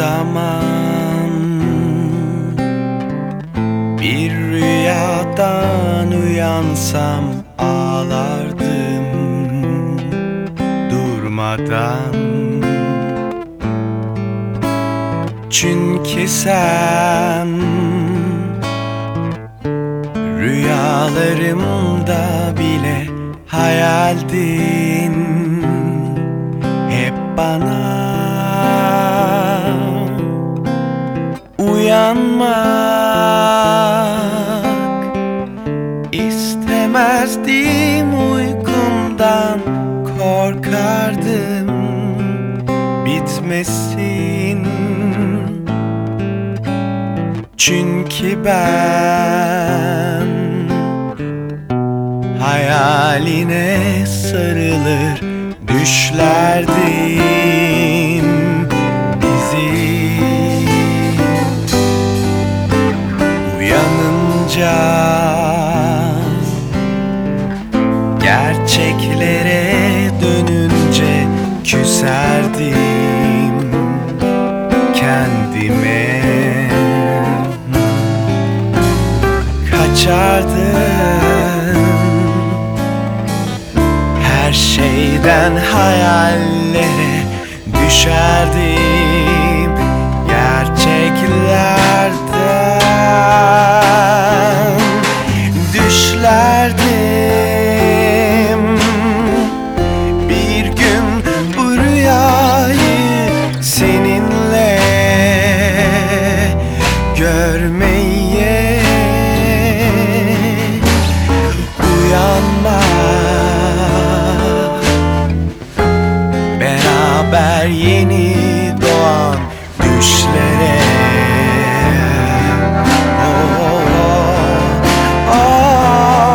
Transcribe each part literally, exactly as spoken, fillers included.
zaman bir rüyadan uyansam ağlardım durmadan. Çünkü sen rüyalarımda bile hayaldin hep bana. Uyanmak istemezdim, uykumdan korkardım bitmesin. Çünkü ben hayaline sarılır düşlerdim bizi. Uyanınca gerçeklere dönünce küserdim kendime. Kaçardım her şeyden, hayallere düşerdim gerçeklerden. Düşlerdim bir gün bu rüyayı seninle görmeye. Uyanmak, beraber yeni doğan düşlere. Oh, oh, oh, oh.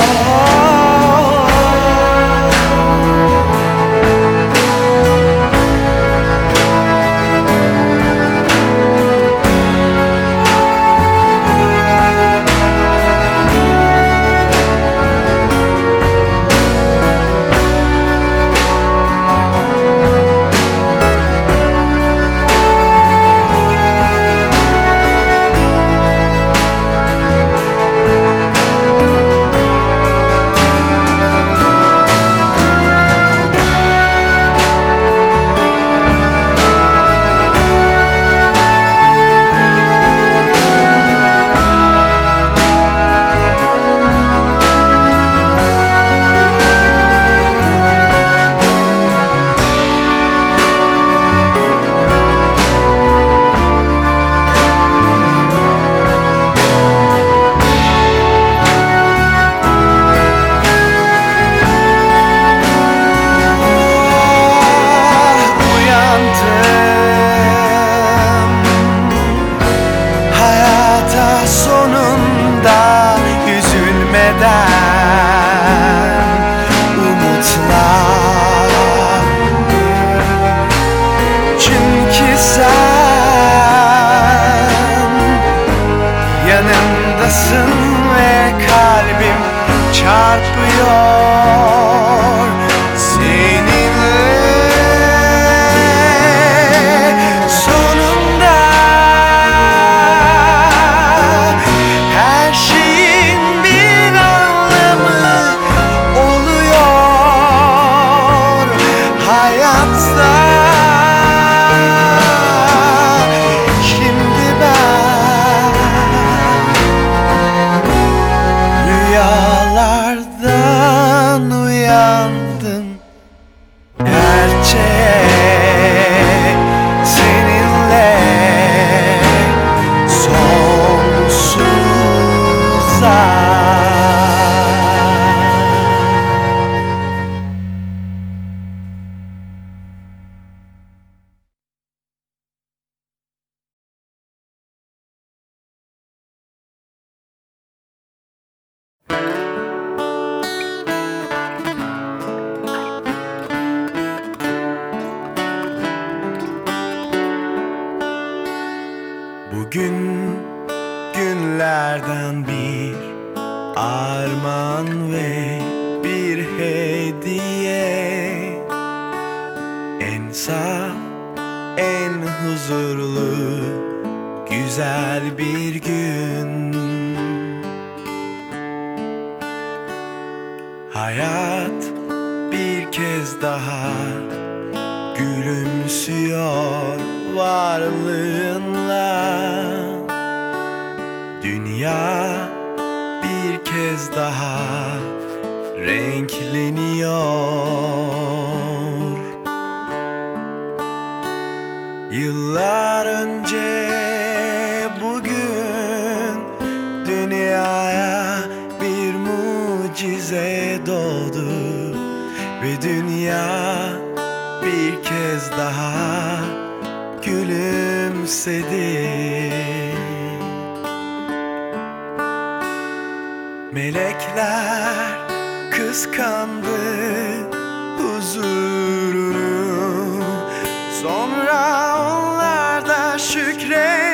Çünkü sen yanımdasın ve kalbim çarpıyor seninle. Sonunda her şeyin bir anlamı oluyor hayatta. Şimdi ben rüyalardan uyandım gerçek seninle sonsuza. Bugün günlerden bir armağan ve bir hediye, en saf en huzurlu güzel bir gün. Hayat bir kez daha gülümsüyor varlığınla. Dünya bir kez daha renkleniyor. Yıllar önce bugün dünyaya bir mucize doğdu ve dünya bir kez daha gülümsedi. Melekler kıskandı huzurunu, sonra onlar da şükret